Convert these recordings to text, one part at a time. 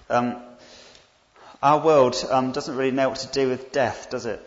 Um, our world doesn't really know what to do with death, does it?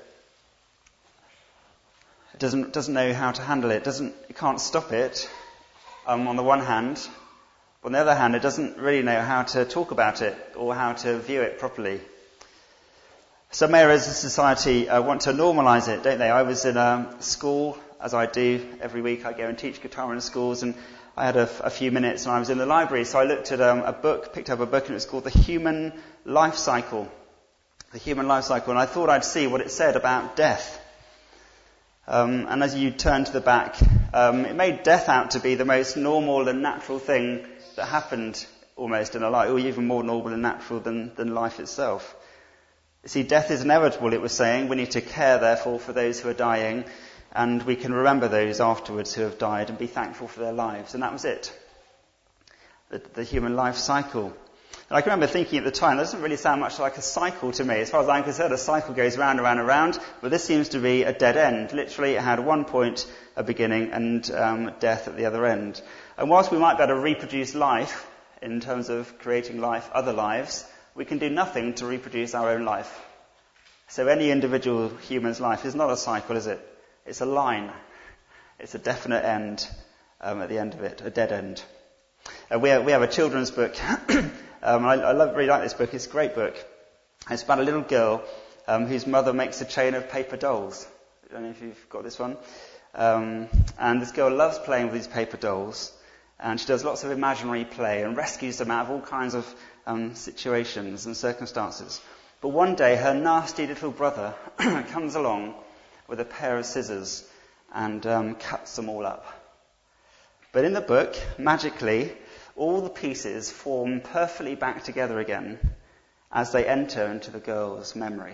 It doesn't know how to handle it. It can't stop it. On the one hand, but on the other hand, it doesn't really know how to talk about it or how to view it properly. Some areas of society want to normalise it, don't they? I was in a school, as I do every week. I go and teach guitar in schools, and I had a few minutes, and I was in the library, so I looked at picked up a book, and it was called The Human Life Cycle. The Human Life Cycle, and I thought I'd see what it said about death. And as you turn to the back, it made death out to be the most normal and natural thing that happened almost in a life, or even more normal and natural than life itself. You see, death is inevitable, it was saying. We need to care, therefore, for those who are dying, and we can remember those afterwards who have died and be thankful for their lives. And that was it. The human life cycle. And I can remember thinking at the time, that doesn't really sound much like a cycle to me. As far as I'm concerned, a cycle goes round and round and round, but this seems to be a dead end. Literally, it had one point, a beginning, and death at the other end. And whilst we might be able to reproduce life, in terms of creating life, other lives, we can do nothing to reproduce our own life. So any individual human's life is not a cycle, is it? It's a line. It's a definite end at the end of it, a dead end. We have a children's book. I really like this book. It's a great book. It's about a little girl whose mother makes a chain of paper dolls. I don't know if you've got this one. And this girl loves playing with these paper dolls. And she does lots of imaginary play and rescues them out of all kinds of situations and circumstances. But one day her nasty little brother comes along with a pair of scissors and cuts them all up. But in the book, magically, all the pieces form perfectly back together again as they enter into the girl's memory.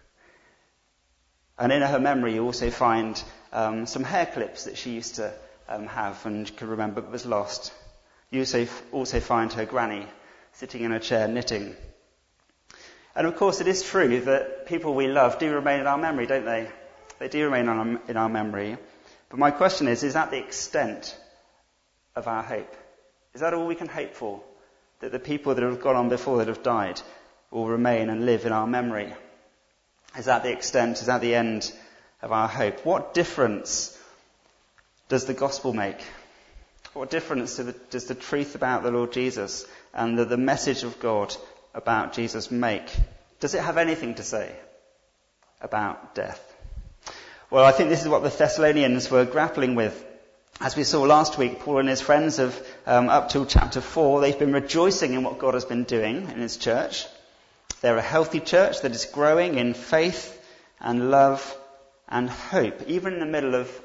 And in her memory you also find some hair clips that she used to have and could remember but was lost. You also find her granny sitting in a chair knitting. And of course it is true that people we love do remain in our memory, don't they? They do remain in our memory. But my question is that the extent of our hope? Is that all we can hope for? That the people that have gone on before that have died will remain and live in our memory? Is that the extent? Is that the end of our hope? What difference does the gospel make? What difference does the truth about the Lord Jesus and the message of God about Jesus make? Does it have anything to say about death? Well, I think this is what the Thessalonians were grappling with. As we saw last week, Paul and his friends have, up till chapter 4, they've been rejoicing in what God has been doing in his church. They're a healthy church that is growing in faith and love and hope, even in the middle of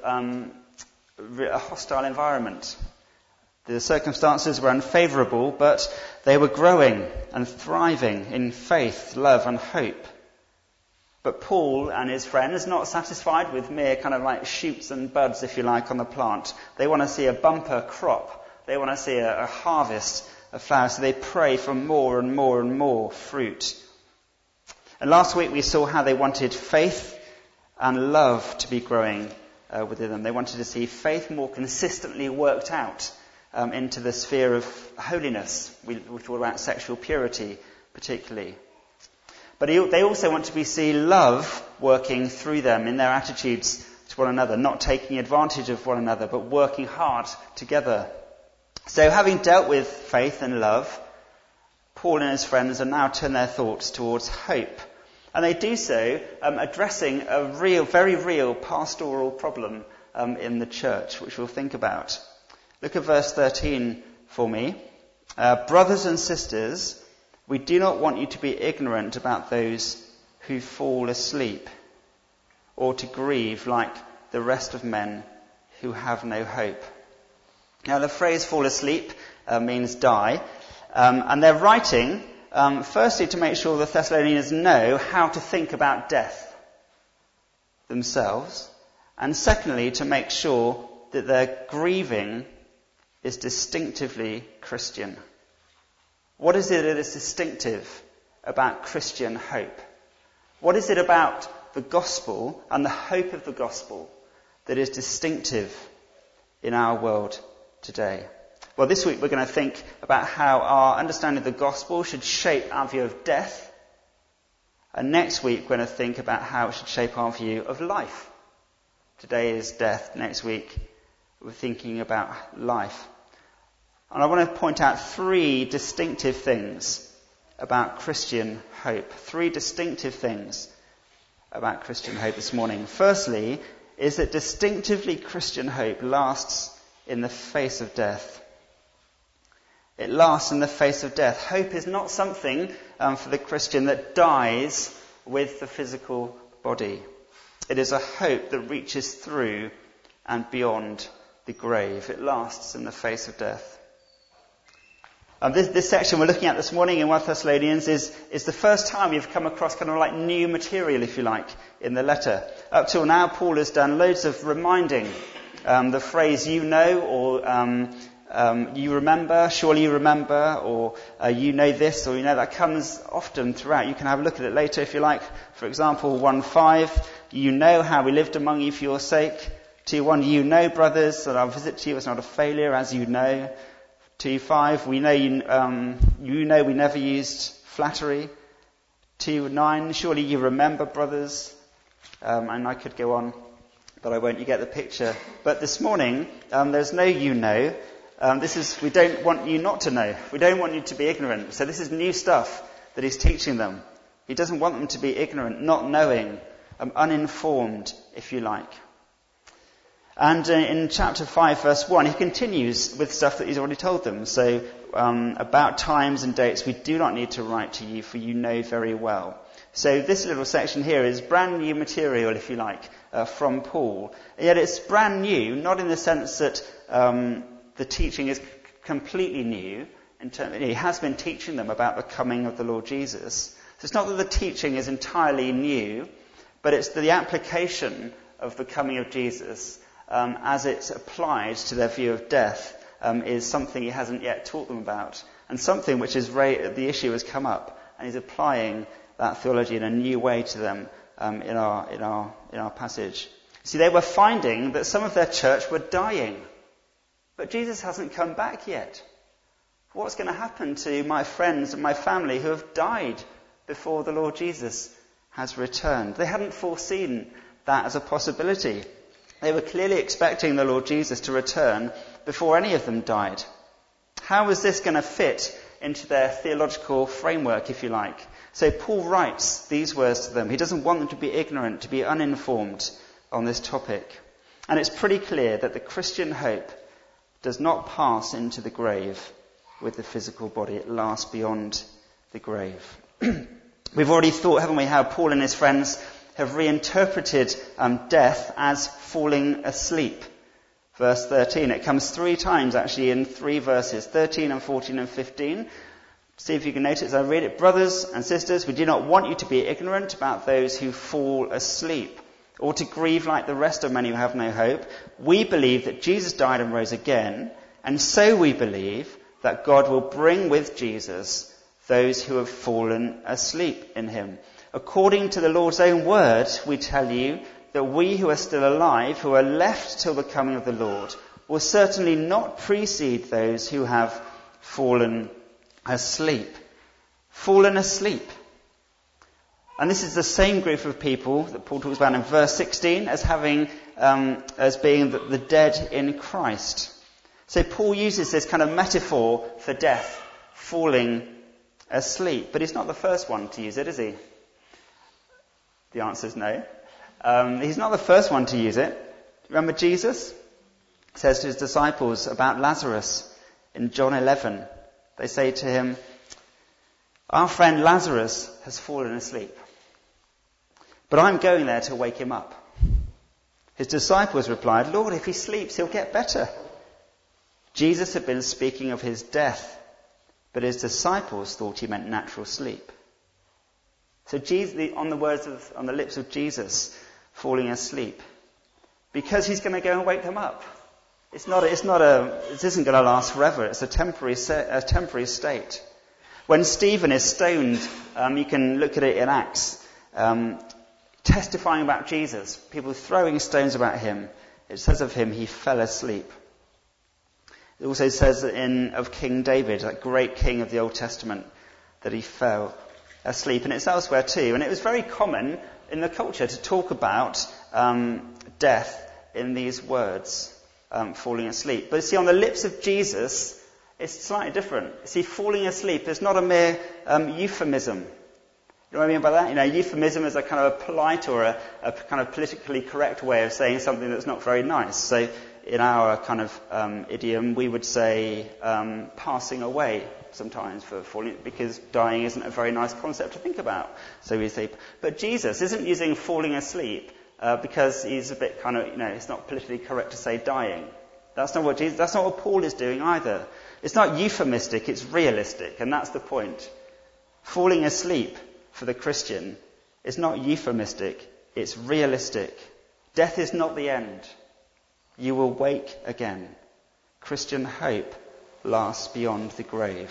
a hostile environment. The circumstances were unfavourable, but they were growing and thriving in faith, love and hope. But Paul and his friends are not satisfied with mere kind of like shoots and buds, if you like, on the plant. They want to see a bumper crop. They want to see a harvest of flowers. So they pray for more and more and more fruit. And last week we saw how they wanted faith and love to be growing within them. They wanted to see faith more consistently worked out into the sphere of holiness. We thought about sexual purity particularly. But they also want to see love working through them in their attitudes to one another, not taking advantage of one another, but working hard together. So having dealt with faith and love, Paul and his friends are now turning their thoughts towards hope. And they do so addressing a very real pastoral problem in the church, which we'll think about. Look at verse 13 for me. Brothers and sisters, we do not want you to be ignorant about those who fall asleep, or to grieve like the rest of men who have no hope. Now the phrase fall asleep means die, and they're writing firstly to make sure the Thessalonians know how to think about death themselves, and secondly to make sure that their grieving is distinctively Christian. What is it that is distinctive about Christian hope? What is it about the gospel and the hope of the gospel that is distinctive in our world today? Well, this week we're going to think about how our understanding of the gospel should shape our view of death. And next week we're going to think about how it should shape our view of life. Today is death. Next week we're thinking about life. And I want to point out three distinctive things about Christian hope. Three distinctive things about Christian hope this morning. Firstly, is that distinctively Christian hope lasts in the face of death. It lasts in the face of death. Hope is not something for the Christian that dies with the physical body. It is a hope that reaches through and beyond the grave. It lasts in the face of death. This section we're looking at this morning in 1 Thessalonians is the first time we've come across kind of like new material, if you like, in the letter. Up till now, Paul has done loads of reminding. The phrase "you know" or "you remember," "surely you remember," or "you know this," or "you know," that comes often throughout. You can have a look at it later if you like. For example, 1:5, "You know how we lived among you for your sake." 2:1, "You know, brothers, that our visit to you was not a failure, as you know." 2:5, "We know you know we never used flattery." 2:9, "Surely you remember, brothers." And I could go on, but I won't. You get the picture. But this morning, there's no "you know." We don't want you not to know. We don't want you to be ignorant. So this is new stuff that he's teaching them. He doesn't want them to be ignorant, not knowing, uninformed, if you like. And in chapter 5, verse 1, he continues with stuff that he's already told them. So about times and dates, we do not need to write to you, for you know very well. So this little section here is brand new material, if you like, from Paul. And yet it's brand new, not in the sense that the teaching is completely new. He has been teaching them about the coming of the Lord Jesus. So it's not that the teaching is entirely new, but it's the application of the coming of Jesus as it's applied to their view of death is something he hasn't yet taught them about, and something which is the issue has come up, and he's applying that theology in a new way to them in our passage. See, they were finding that some of their church were dying, but Jesus hasn't come back yet. What's going to happen to my friends and my family who have died before the Lord Jesus has returned? They hadn't foreseen that as a possibility. They were clearly expecting the Lord Jesus to return before any of them died. How was this going to fit into their theological framework, if you like? So Paul writes these words to them. He doesn't want them to be ignorant, to be uninformed on this topic. And it's pretty clear that the Christian hope does not pass into the grave with the physical body. It lasts beyond the grave. We've already thought, haven't we, how Paul and his friends have reinterpreted death as falling asleep. Verse 13, it comes 3 times actually in 3 verses, 13 and 14 and 15. See if you can notice as I read it. Brothers and sisters, we do not want you to be ignorant about those who fall asleep, or to grieve like the rest of many who have no hope. We believe that Jesus died and rose again, and so we believe that God will bring with Jesus those who have fallen asleep in him. According to the Lord's own word, we tell you that we who are still alive, who are left till the coming of the Lord, will certainly not precede those who have fallen asleep. Fallen asleep. And this is the same group of people that Paul talks about in verse 16 as being the dead in Christ. So Paul uses this kind of metaphor for death, falling asleep. But he's not the first one to use it, is he? The answer is no. He's not the first one to use it. Remember Jesus says to his disciples about Lazarus in John 11. They say to him, our friend Lazarus has fallen asleep, but I'm going there to wake him up. His disciples replied, Lord, if he sleeps, he'll get better. Jesus had been speaking of his death, but his disciples thought he meant natural sleep. So Jesus, on the lips of Jesus, falling asleep, because he's going to go and wake them up. It isn't going to last forever. It's a temporary state. When Stephen is stoned, you can look at it in Acts, testifying about Jesus, people throwing stones about him. It says of him, he fell asleep. It also says of King David, that great king of the Old Testament, that he fell asleep. And it's elsewhere too. And it was very common in the culture to talk about death in these words, falling asleep. But see, on the lips of Jesus, it's slightly different. See, falling asleep is not a mere euphemism. You know what I mean by that? Euphemism is a kind of a polite or a kind of politically correct way of saying something that's not very nice. So in our kind of idiom, we would say passing away sometimes for falling, because dying isn't a very nice concept to think about. So we say, but Jesus isn't using falling asleep because he's a bit kind of, it's not politically correct to say dying. That's not what Paul is doing either. It's not euphemistic, it's realistic, and that's the point. Falling asleep for the Christian is not euphemistic, it's realistic. Death is not the end. You will wake again. Christian hope lasts beyond the grave.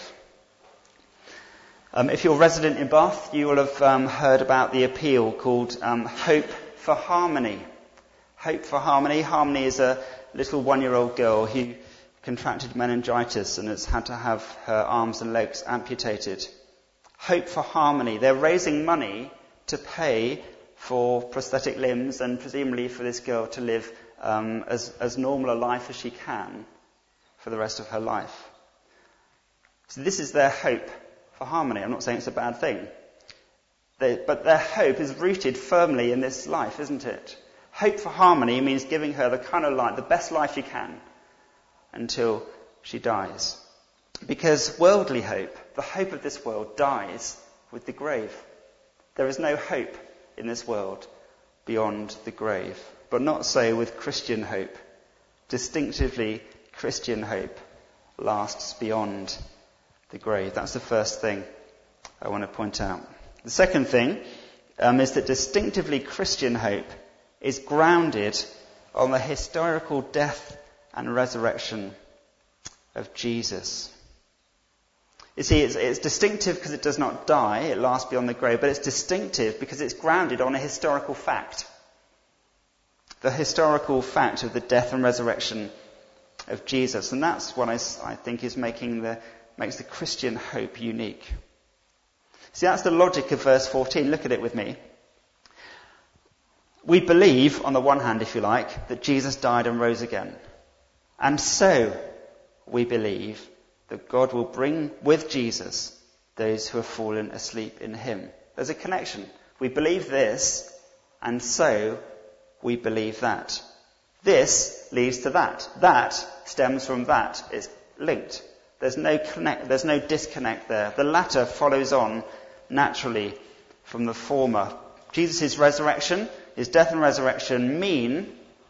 If you're a resident in Bath, you will have heard about the appeal called Hope for Harmony. Hope for Harmony. Harmony is a little 1-year-old girl who contracted meningitis and has had to have her arms and legs amputated. Hope for Harmony. They're raising money to pay for prosthetic limbs and presumably for this girl to live as normal a life as she can for the rest of her life. So this is their hope for harmony. I'm not saying it's a bad thing. But their hope is rooted firmly in this life, isn't it? Hope for harmony means giving her the kind of life, the best life you can, until she dies. Because worldly hope, the hope of this world, dies with the grave. There is no hope in this world beyond the grave. But not so with Christian hope. Distinctively Christian hope lasts beyond the grave. That's the first thing I want to point out. The second thing is that distinctively Christian hope is grounded on the historical death and resurrection of Jesus. You see, it's distinctive because it does not die, it lasts beyond the grave, but it's distinctive because it's grounded on a historical fact. The historical fact of the death and resurrection of Jesus. And that's what I think is makes the Christian hope unique. See, that's the logic of verse 14. Look at it with me. We believe, on the one hand, if you like, that Jesus died and rose again. And so we believe that God will bring with Jesus those who have fallen asleep in him. There's a connection. We believe this, and so we believe that. This leads to that. That stems from that. It's linked. There's no disconnect there. The latter follows on naturally from the former. Jesus' resurrection, his death and resurrection mean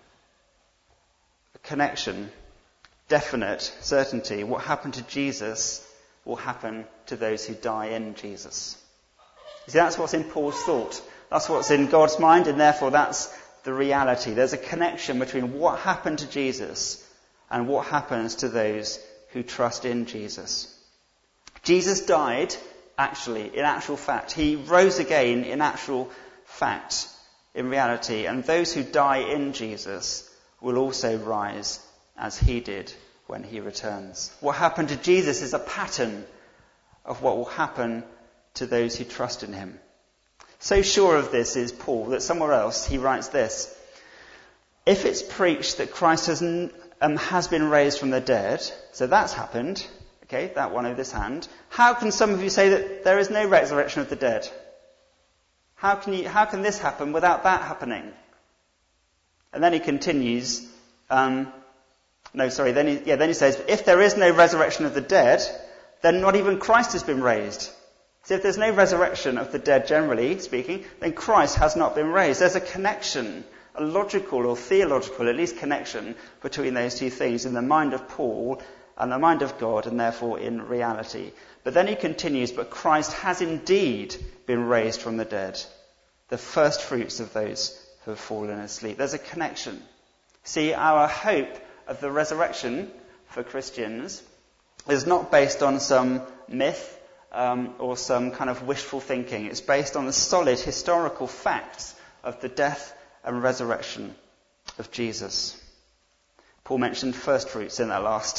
a connection, definite certainty. What happened to Jesus will happen to those who die in Jesus. You see, that's what's in Paul's thought. That's what's in God's mind, and therefore that's the reality. There's a connection between what happened to Jesus and what happens to those who trust in Jesus. Jesus died, actually, in actual fact. He rose again in actual fact, in reality. And those who die in Jesus will also rise as he did when he returns. What happened to Jesus is a pattern of what will happen to those who trust in him. So sure of this is Paul that somewhere else he writes this: if it's preached that Christ has been raised from the dead, so that's happened, okay, that one over this hand, how can some of you say that there is no resurrection of the dead? How can this happen without that happening? And then he continues, then he says, if there is no resurrection of the dead, then not even Christ has been raised. So if there's no resurrection of the dead, generally speaking, then Christ has not been raised. There's a connection, a logical or theological, at least, connection between those two things in the mind of Paul and the mind of God, and therefore in reality. But then he continues, but Christ has indeed been raised from the dead, the first fruits of those who have fallen asleep. There's a connection. See, our hope of the resurrection for Christians is not based on some myth or some kind of wishful thinking. It's based on the solid historical facts of the death and resurrection of Jesus. Paul mentioned first fruits in that last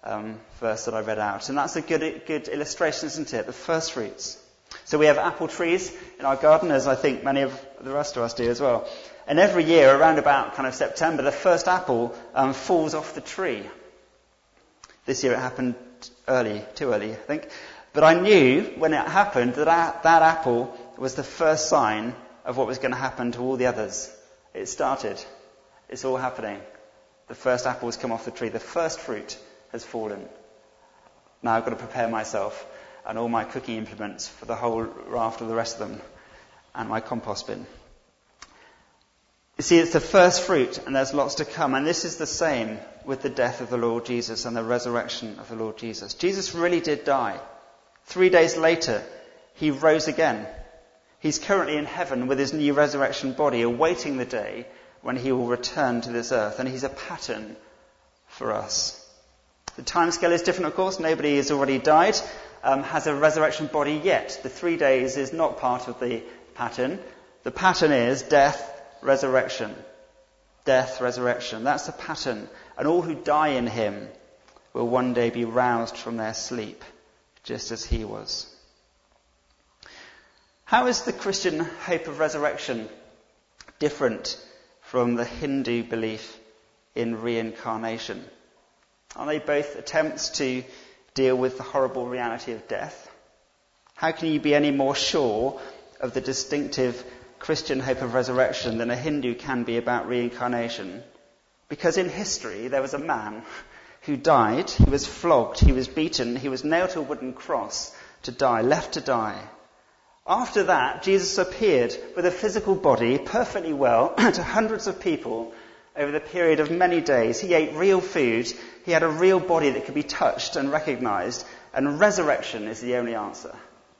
verse that I read out. And that's a good illustration, isn't it? The first fruits. So we have apple trees in our garden, as I think many of the rest of us do as well. And every year, around about kind of September, the first apple falls off the tree. This year it happened too early, I think. But I knew when it happened that apple was the first sign of what was going to happen to all the others. It started. It's all happening. The first apple has come off the tree. The first fruit has fallen. Now I've got to prepare myself and all my cooking implements for the whole raft of the rest of them, and my compost bin. You see, it's the first fruit, and there's lots to come. And this is the same with the death of the Lord Jesus and the resurrection of the Lord Jesus. Jesus really did die. 3 days later, he rose again. He's currently in heaven with his new resurrection body, awaiting the day when he will return to this earth. And he's a pattern for us. The timescale is different, of course. Nobody has already died, has a resurrection body yet. The 3 days is not part of the pattern. The pattern is death, resurrection. Death, resurrection. That's the pattern. And all who die in him will one day be roused from their sleep, just as he was. How is the Christian hope of resurrection different from the Hindu belief in reincarnation? Are they both attempts to deal with the horrible reality of death? How can you be any more sure of the distinctive Christian hope of resurrection than a Hindu can be about reincarnation? Because in history there was a man who died, he was flogged, he was beaten, he was nailed to a wooden cross to die, left to die. After that, Jesus appeared with a physical body, perfectly well, to hundreds of people over the period of many days. He ate real food, he had a real body that could be touched and recognized, and resurrection is the only answer.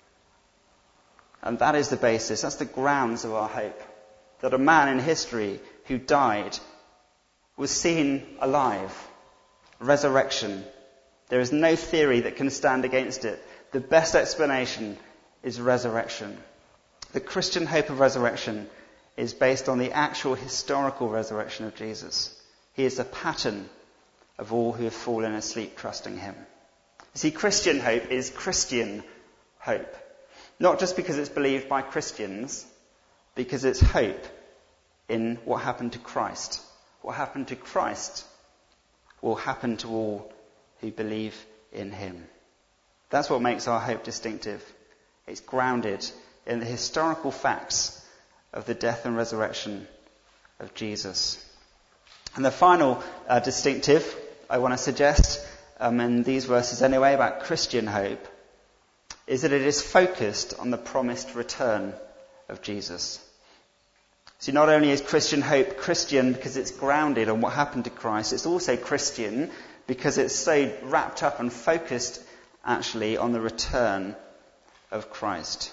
And that is the basis, that's the grounds of our hope. That a man in history who died was seen alive. Resurrection. There is no theory that can stand against it. The best explanation is resurrection. The Christian hope of resurrection is based on the actual historical resurrection of Jesus. He is the pattern of all who have fallen asleep trusting him. You see, Christian hope is Christian hope. Not just because it's believed by Christians, because it's hope in what happened to Christ. What happened to Christ will happen to all who believe in him. That's what makes our hope distinctive. It's grounded in the historical facts of the death and resurrection of Jesus. And the final distinctive I want to suggest, in these verses anyway, about Christian hope, is that it is focused on the promised return of Jesus. See, not only is Christian hope Christian because it's grounded on what happened to Christ, it's also Christian because it's so wrapped up and focused actually on the return of Christ.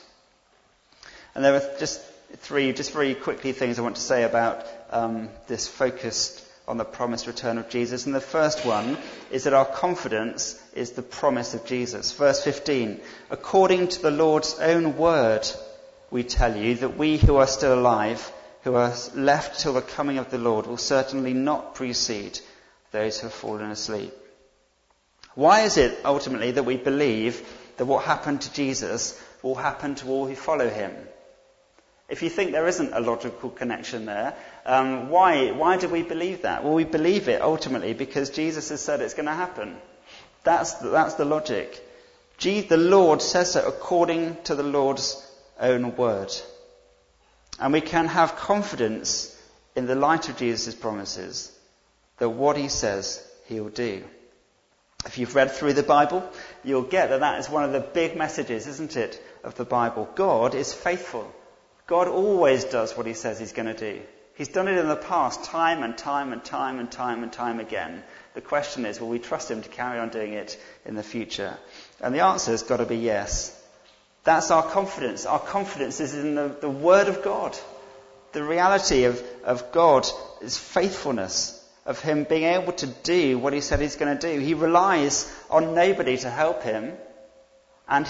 And there are just very quickly things I want to say about this focus on the promised return of Jesus. And the first one is that our confidence is the promise of Jesus. Verse 15, according to the Lord's own word, we tell you that we who are still alive, who are left till the coming of the Lord, will certainly not precede those who have fallen asleep. Why is it ultimately that we believe that what happened to Jesus will happen to all who follow him? If you think there isn't a logical connection there, why do we believe that? Well, we believe it ultimately because Jesus has said it's going to happen. That's the logic. The Lord says so according to the Lord's own word. And we can have confidence in the light of Jesus' promises that what he says he'll do. If you've read through the Bible, you'll get that is one of the big messages, isn't it, of the Bible. God is faithful. God always does what he says he's going to do. He's done it in the past time and time and time and time and time again. The question is, will we trust him to carry on doing it in the future? And the answer has got to be yes. That's our confidence. Our confidence is in the word of God. The reality of God's faithfulness, of him being able to do what he said he's going to do. He relies on nobody to help him, and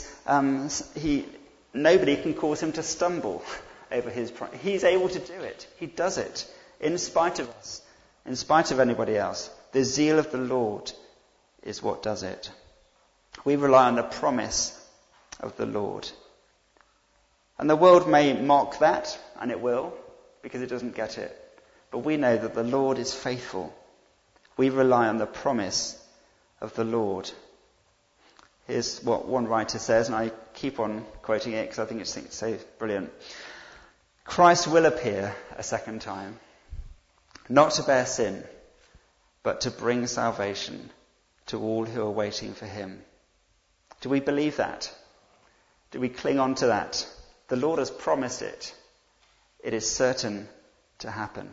nobody can cause him to stumble over his promise. He's able to do it. He does it in spite of us, in spite of anybody else. The zeal of the Lord is what does it. We rely on the promise of the Lord. And the world may mock that, and it will, because it doesn't get it. But we know that the Lord is faithful. We rely on the promise of the Lord. Here's what one writer says, and I keep on quoting it because I think it's so brilliant. Christ will appear a second time, not to bear sin, but to bring salvation to all who are waiting for him. Do we believe that? Do we cling on to that? The Lord has promised it. It is certain to happen.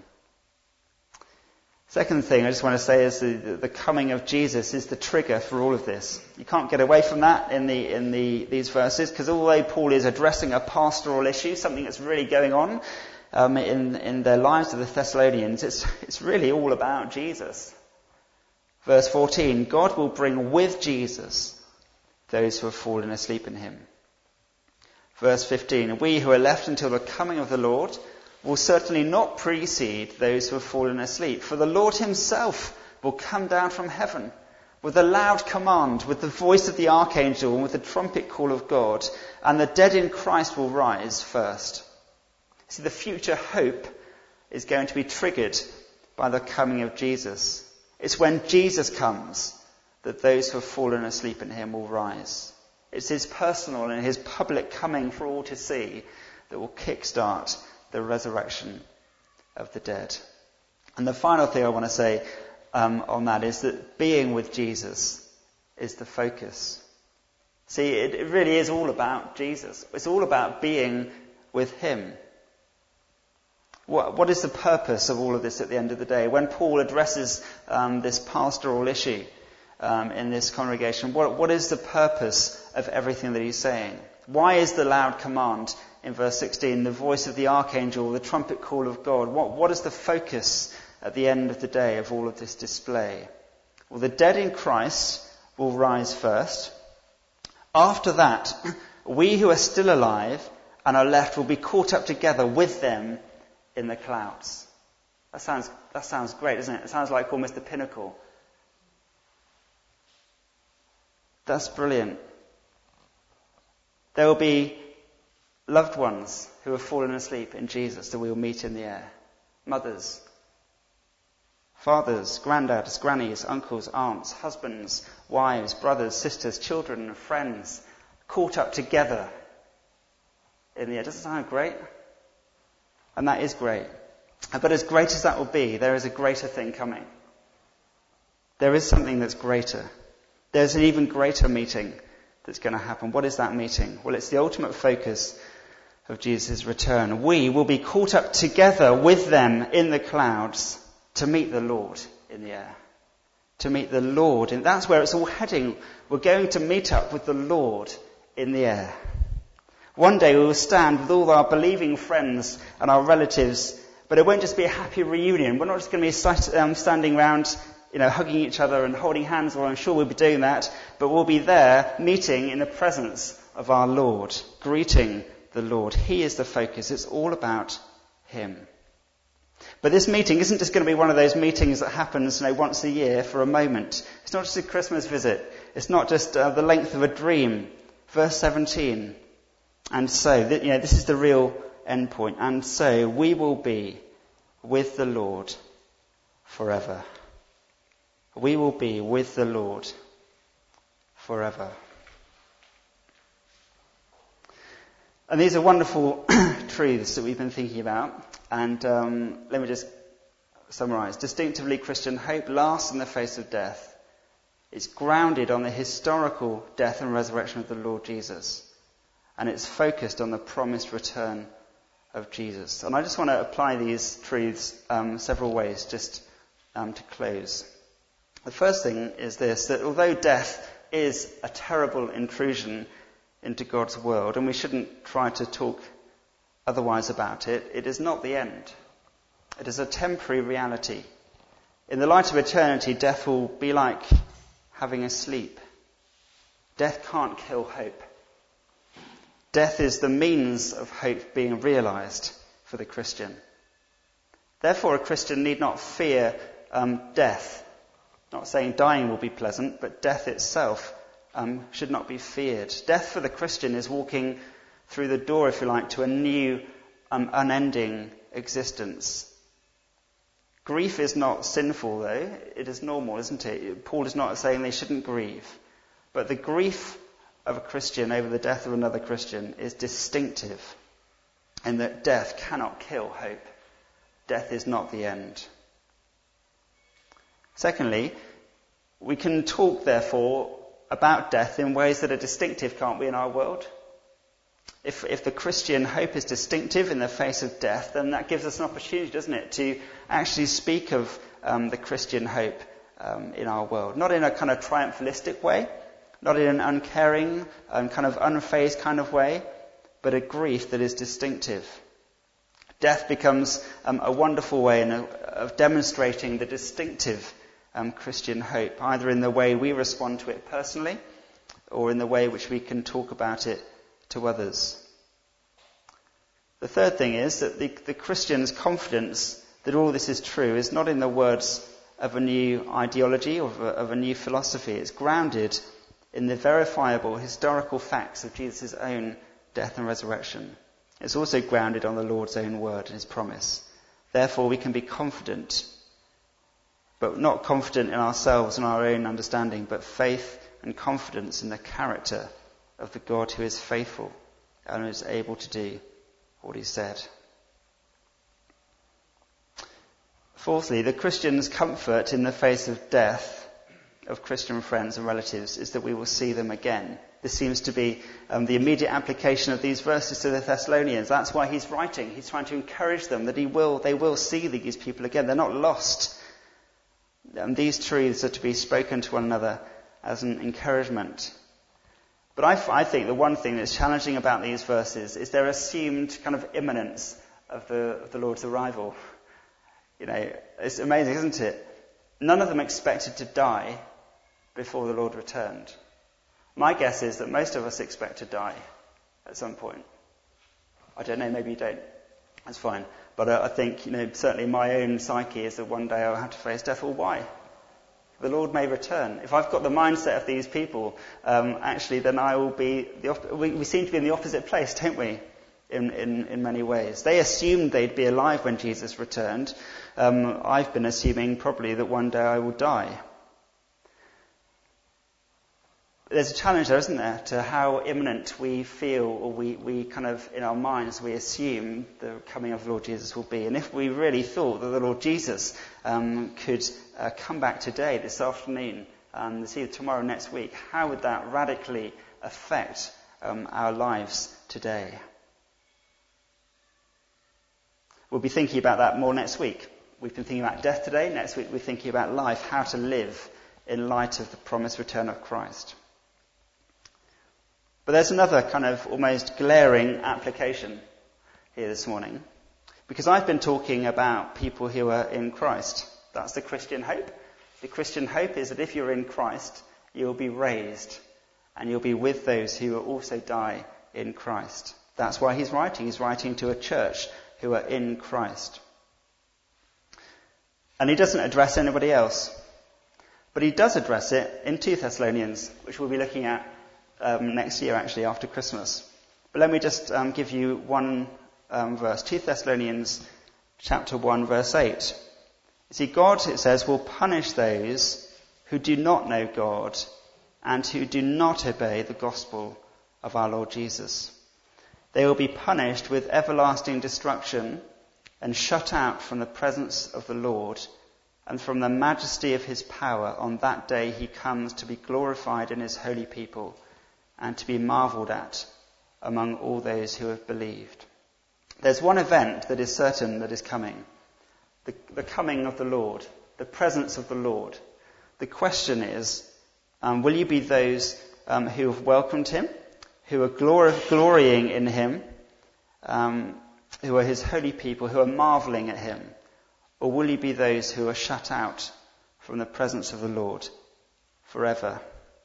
Second thing I just want to say is the coming of Jesus is the trigger for all of this. You can't get away from that in these verses, because although Paul is addressing a pastoral issue, something that's really going on in their lives of the Thessalonians, it's really all about Jesus. Verse 14, God will bring with Jesus those who have fallen asleep in him. Verse 15, we who are left until the coming of the Lord will certainly not precede those who have fallen asleep. For the Lord himself will come down from heaven with a loud command, with the voice of the archangel and with the trumpet call of God, and the dead in Christ will rise first. See, the future hope is going to be triggered by the coming of Jesus. It's when Jesus comes that those who have fallen asleep in him will rise. It's his personal and his public coming for all to see that will kickstart the resurrection of the dead. And the final thing I want to say on that is that being with Jesus is the focus. See, it really is all about Jesus. It's all about being with him. What is the purpose of all of this at the end of the day? When Paul addresses this pastoral issue in this congregation, what is the purpose of everything that he's saying? Why is the loud command in verse 16, the voice of the archangel, the trumpet call of God? What is the focus at the end of the day of all of this display? Well, the dead in Christ will rise first. After that, we who are still alive and are left will be caught up together with them in the clouds. That sounds great, doesn't it? It sounds like almost the pinnacle. That's brilliant. There will be loved ones who have fallen asleep in Jesus that we will meet in the air. Mothers, fathers, granddads, grannies, uncles, aunts, husbands, wives, brothers, sisters, children, friends, caught up together in the air. Doesn't that sound great? And that is great. But as great as that will be, there is a greater thing coming. There is something that's greater. There's an even greater meeting that's going to happen. What is that meeting? Well, it's the ultimate focus of Jesus' return. We will be caught up together with them in the clouds to meet the Lord in the air. To meet the Lord. And that's where it's all heading. We're going to meet up with the Lord in the air. One day we will stand with all our believing friends and our relatives, but it won't just be a happy reunion. We're not just going to be standing around, hugging each other and holding hands, or I'm sure we'll be doing that, but we'll be there meeting in the presence of our Lord, greeting the Lord. He is the focus. It's all about him. But this meeting isn't just going to be one of those meetings that happens once a year for a moment. It's not just a Christmas visit. It's not just the length of a dream. Verse 17. And so, this is the real end point. And so we will be with the Lord forever. We will be with the Lord forever. And these are wonderful truths that we've been thinking about. And let me just summarize. Distinctively Christian hope lasts in the face of death. It's grounded on the historical death and resurrection of the Lord Jesus. And it's focused on the promised return of Jesus. And I just want to apply these truths several ways just to close. The first thing is this, that although death is a terrible intrusion into God's world, and we shouldn't try to talk otherwise about it, it is not the end. It is a temporary reality. In the light of eternity, death will be like having a sleep. Death can't kill hope. Death is the means of hope being realized for the Christian. Therefore, a Christian need not fear death. Not saying dying will be pleasant, but death itself should not be feared. Death for the Christian is walking through the door, if you like, to a new, unending existence. Grief is not sinful, though. It is normal, isn't it? Paul is not saying they shouldn't grieve. But the grief of a Christian over the death of another Christian is distinctive, in that death cannot kill hope. Death is not the end. Secondly, we can talk, therefore, about death in ways that are distinctive, can't we, in our world? If the Christian hope is distinctive in the face of death, then that gives us an opportunity, doesn't it, to actually speak of the Christian hope in our world. Not in a kind of triumphalistic way, not in an uncaring, kind of unfazed kind of way, but a grief that is distinctive. Death becomes a wonderful way of demonstrating the distinctive Christian hope, either in the way we respond to it personally or in the way which we can talk about it to others. The third thing is that the Christian's confidence that all this is true is not in the words of a new ideology or of a new philosophy. It's grounded in the verifiable historical facts of Jesus' own death and resurrection. It's also grounded on the Lord's own word and his promise. Therefore, we can be confident, but not confident in ourselves and our own understanding, but faith and confidence in the character of the God who is faithful and is able to do what he said. Fourthly, the Christian's comfort in the face of death of Christian friends and relatives is that we will see them again. This seems to be the immediate application of these verses to the Thessalonians. That's why he's writing. He's trying to encourage them that they will see these people again. They're not lost. And these truths are to be spoken to one another as an encouragement. But I think the one thing that's challenging about these verses is their assumed kind of imminence of the Lord's arrival. You know, it's amazing, isn't it? None of them expected to die before the Lord returned. My guess is that most of us expect to die at some point. I don't know, maybe you don't. That's fine. But I think, certainly my own psyche is that one day I'll have to face death. Well, why? The Lord may return. If I've got the mindset of these people, actually, then I will be... We seem to be in the opposite place, don't we? In many ways. They assumed they'd be alive when Jesus returned. I've been assuming probably that one day I will die. There's a challenge there, isn't there, to how imminent we feel, or we kind of, in our minds, we assume the coming of the Lord Jesus will be. And if we really thought that the Lord Jesus could come back today, this afternoon, this either tomorrow or next week, how would that radically affect our lives today? We'll be thinking about that more next week. We've been thinking about death today. Next week we're thinking about life, how to live in light of the promised return of Christ. But there's another kind of almost glaring application here this morning. Because I've been talking about people who are in Christ. That's the Christian hope. The Christian hope is that if you're in Christ, you'll be raised. And you'll be with those who will also die in Christ. That's why he's writing. He's writing to a church who are in Christ. And he doesn't address anybody else. But he does address it in 2 Thessalonians, which we'll be looking at next year, actually, after Christmas. But let me just give you one verse. 2 Thessalonians chapter 1, verse 8. You see, God, it says, will punish those who do not know God and who do not obey the gospel of our Lord Jesus. They will be punished with everlasting destruction and shut out from the presence of the Lord and from the majesty of his power on that day he comes to be glorified in his holy people and to be marvelled at among all those who have believed. There's one event that is certain that is coming. The coming of the Lord, the presence of the Lord. The question is, will you be those who have welcomed him, who are glorying in him, who are his holy people, who are marvelling at him? Or will you be those who are shut out from the presence of the Lord forever?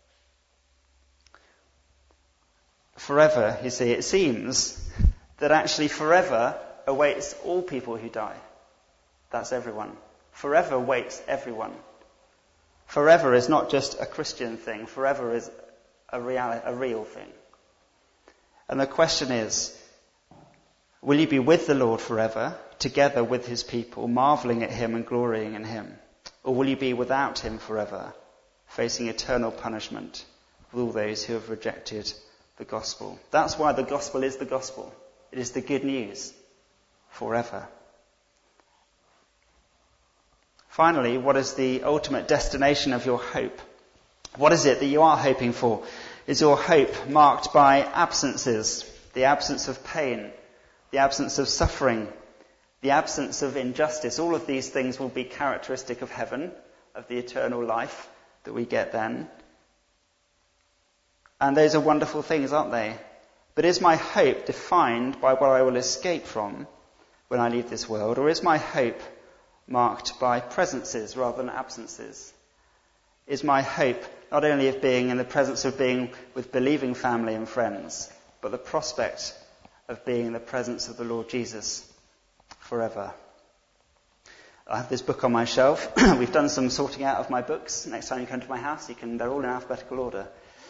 Forever, you see, it seems that actually forever awaits all people who die. That's everyone. Forever awaits everyone. Forever is not just a Christian thing. Forever is a real thing. And the question is, will you be with the Lord forever, together with his people, marveling at him and glorying in him? Or will you be without him forever, facing eternal punishment with all those who have rejected the gospel? That's why the gospel is the gospel. It is the good news forever. Finally, what is the ultimate destination of your hope? What is it that you are hoping for? Is your hope marked by absences? The absence of pain, the absence of suffering, the absence of injustice. All of these things will be characteristic of heaven, of the eternal life that we get then. And those are wonderful things, aren't they? But is my hope defined by what I will escape from when I leave this world? Or is my hope marked by presences rather than absences? Is my hope not only of being in the presence of being with believing family and friends, but the prospect of being in the presence of the Lord Jesus forever? I have this book on my shelf. We've done some sorting out of my books. Next time you come to my house, they're all in alphabetical order.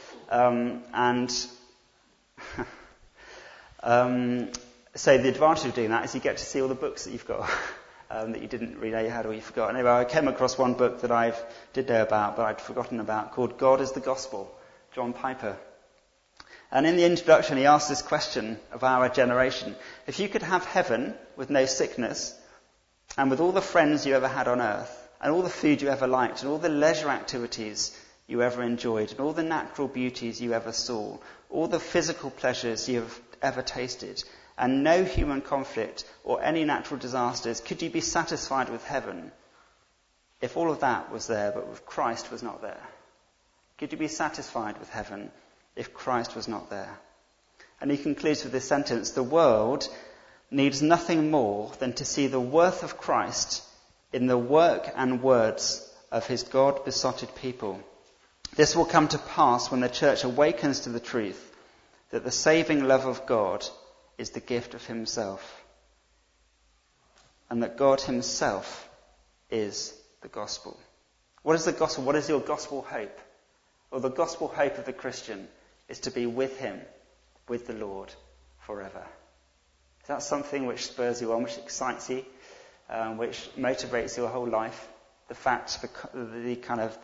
So the advantage of doing that is you get to see all the books that you've got that you didn't really know you had or you forgot. Anyway, I came across one book that I did know about, but I'd forgotten about, called God is the Gospel, John Piper. And in the introduction, he asked this question of our generation. If you could have heaven with no sickness, and with all the friends you ever had on earth, and all the food you ever liked, and all the leisure activities you ever enjoyed, and all the natural beauties you ever saw, all the physical pleasures you have ever tasted, and no human conflict or any natural disasters, could you be satisfied with heaven if all of that was there, but if Christ was not there? Could you be satisfied with heaven if Christ was not there? And he concludes with this sentence: the world needs nothing more than to see the worth of Christ in the work and words of his God-besotted people. This will come to pass when the church awakens to the truth that the saving love of God is the gift of himself, and that God himself is the gospel. What is the gospel? What is your gospel hope? Well, the gospel hope of the Christian is to be with him, with the Lord, forever. Is that something which spurs you on, which excites you, which motivates your whole life? The fact, the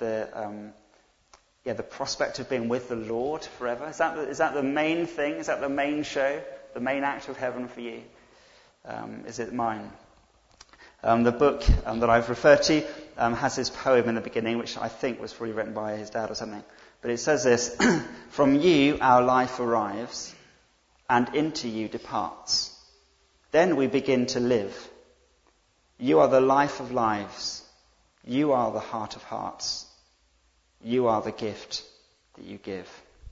prospect of being with the Lord forever. Is that the main thing? Is that the main show? The main act of heaven for you? Is it mine? The book that I've referred to has this poem in the beginning, which I think was probably written by his dad or something. But it says this: from you our life arrives, and into you departs. Then we begin to live. You are the life of lives. You are the heart of hearts. You are the gift that you give.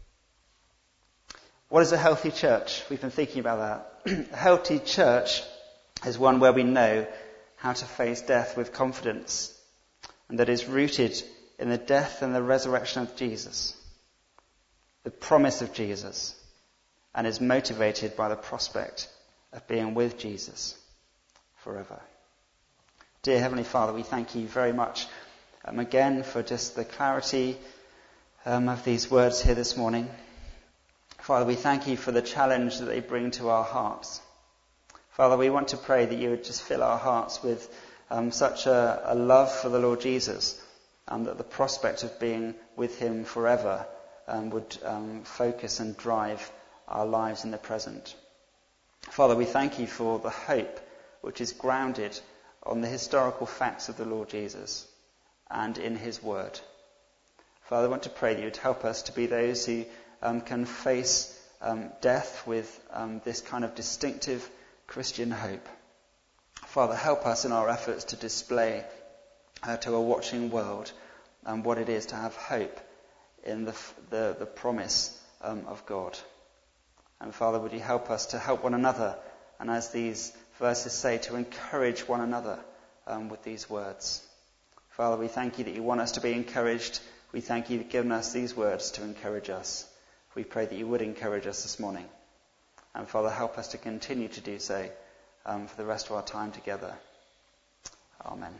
What is a healthy church? We've been thinking about that. A healthy church is one where we know how to face death with confidence, and that is rooted in the death and the resurrection of Jesus, the promise of Jesus, and is motivated by the prospect of being with Jesus forever. Dear Heavenly Father, we thank you very much again for just the clarity of these words here this morning. Father, we thank you for the challenge that they bring to our hearts. Father, we want to pray that you would just fill our hearts with such a love for the Lord Jesus, that the prospect of being with him forever would focus and drive our lives in the present. Father, we thank you for the hope which is grounded on the historical facts of the Lord Jesus and in his word. Father, I want to pray that you would help us to be those who can face death with this kind of distinctive Christian hope. Father, help us in our efforts to display to a watching world what it is to have hope in the promise of God. And Father, would you help us to help one another, and as these verses say, to encourage one another with these words. Father, we thank you that you want us to be encouraged. We thank you for giving us these words to encourage us. We pray that you would encourage us this morning. And Father, help us to continue to do so for the rest of our time together. Amen.